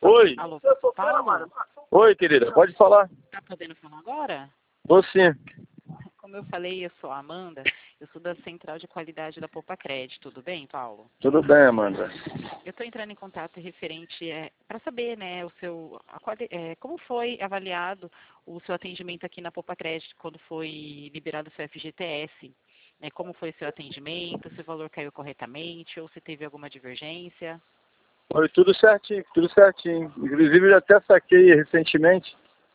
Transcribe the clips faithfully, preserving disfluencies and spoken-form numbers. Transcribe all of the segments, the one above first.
Oi. Alô, Paulo? Oi, querida, pode falar. Tá podendo falar agora? Vou sim. Como eu falei, eu sou a Amanda, eu sou da Central de Qualidade da Poupa Crédito, tudo bem, Paulo? Tudo bem, Amanda. Eu estou entrando em contato referente é, para saber, né, o seu, a, quali- é, como foi avaliado o seu atendimento aqui na Poupa Crédito quando foi liberado o seu F G T S, né, como foi o seu atendimento, se o valor caiu corretamente ou se teve alguma divergência? Foi tudo certinho, tudo certinho. Inclusive, eu até saquei recentemente.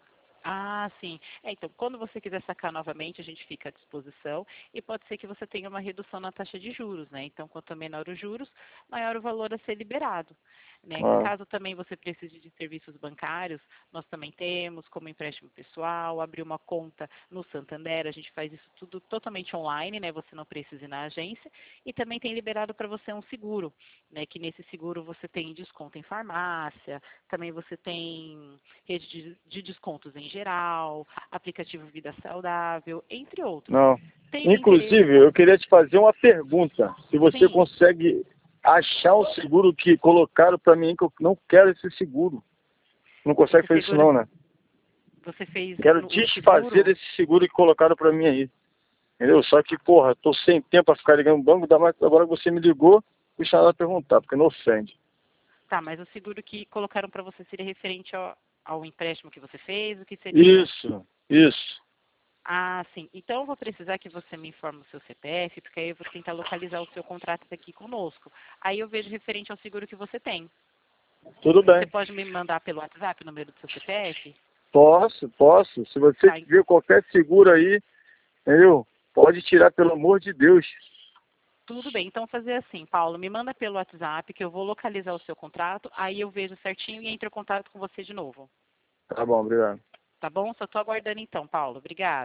Ah, sim. É, então, quando você quiser sacar novamente, a gente fica à disposição e pode ser que você tenha uma redução na taxa de juros, né? Então, quanto menor os juros, maior o valor a ser liberado, né? Ah, Caso também você precise de serviços bancários, nós também temos, como empréstimo pessoal, abrir uma conta no Santander, a gente faz isso tudo totalmente online, né? Você não precisa ir na agência e também tem liberado para você um seguro, né? Que nesse seguro você tem desconto em farmácia, também você tem rede de, de descontos em geral, aplicativo Vida Saudável, entre outros. não. Tem interesse? Inclusive, eu queria te fazer uma pergunta. Se você Sim. consegue achar um seguro que colocaram para mim, que eu não quero esse seguro. Não consegue Esse fazer isso seguro, não, né? você fez Quero no- o desfazer seguro? desse seguro que colocaram para mim aí. Entendeu? Só que, porra, tô sem tempo para ficar ligando no banco, dá mais agora que você me ligou, deixa ela perguntar, porque não ofende. Tá, mas o seguro que colocaram para você seria referente ao, ao empréstimo que você fez? O que seria? Isso, isso. Ah, sim. Então eu vou precisar que você me informe o seu C P F, porque aí eu vou tentar localizar o seu contrato aqui conosco. Aí eu vejo referente ao seguro que você tem. Tudo Você bem. pode me mandar pelo WhatsApp o número do seu C P F? Posso, posso. Se você Tá, ver qualquer seguro aí, entendeu? Pode tirar, pelo amor de Deus. tudo bem, então fazer assim, Paulo, me manda pelo WhatsApp que eu vou localizar o seu contrato, aí eu vejo certinho e entro em contato com você de novo. Tá bom, obrigado. Tá bom? Só estou aguardando então, Paulo. Obrigada.